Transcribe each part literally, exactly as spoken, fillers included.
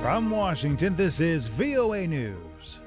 From Washington, this is V O A News.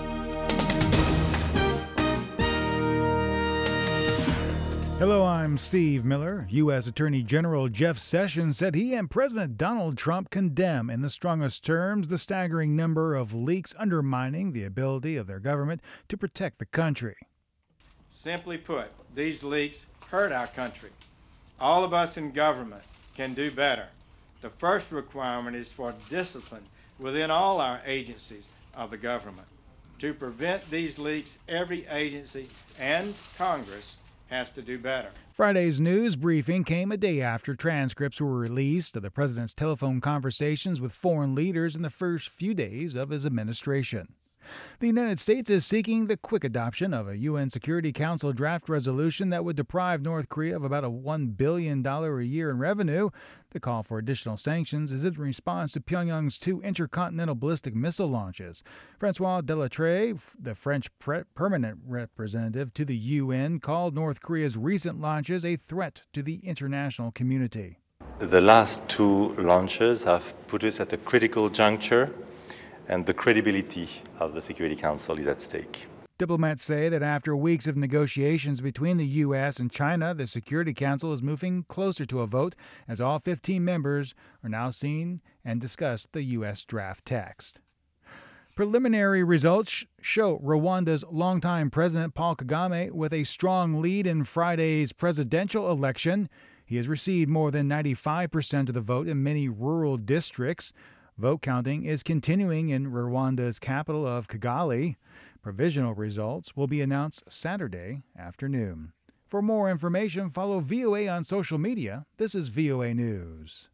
Hello, I'm Steve Miller. U S Attorney General Jeff Sessions said he and President Donald Trump condemn in the strongest terms the staggering number of leaks undermining the ability of their government to protect the country. Simply put, these leaks hurt our country. All of us in government can do better. The first requirement is for discipline within all our agencies of the government. To prevent these leaks, every agency and Congress has to do better. Friday's news briefing came a day after transcripts were released of the president's telephone conversations with foreign leaders in the first few days of his administration. The United States is seeking the quick adoption of a U N Security Council draft resolution that would deprive North Korea of about a one billion dollars a year in revenue. The call for additional sanctions is in response to Pyongyang's two intercontinental ballistic missile launches. Francois Delattre, the French pre- permanent representative to the U N, called North Korea's recent launches a threat to the international community. The last two launches have put us at a critical juncture, and the credibility of the Security Council is at stake. Diplomats say that after weeks of negotiations between the U S and China, the Security Council is moving closer to a vote as all fifteen members are now seen and discuss the U S draft text. Preliminary results show Rwanda's longtime president Paul Kagame with a strong lead in Friday's presidential election. He has received more than ninety-five percent of the vote in many rural districts. Vote counting is continuing in Rwanda's capital of Kigali. Provisional results will be announced Saturday afternoon. For more information, follow V O A on social media. This is V O A News.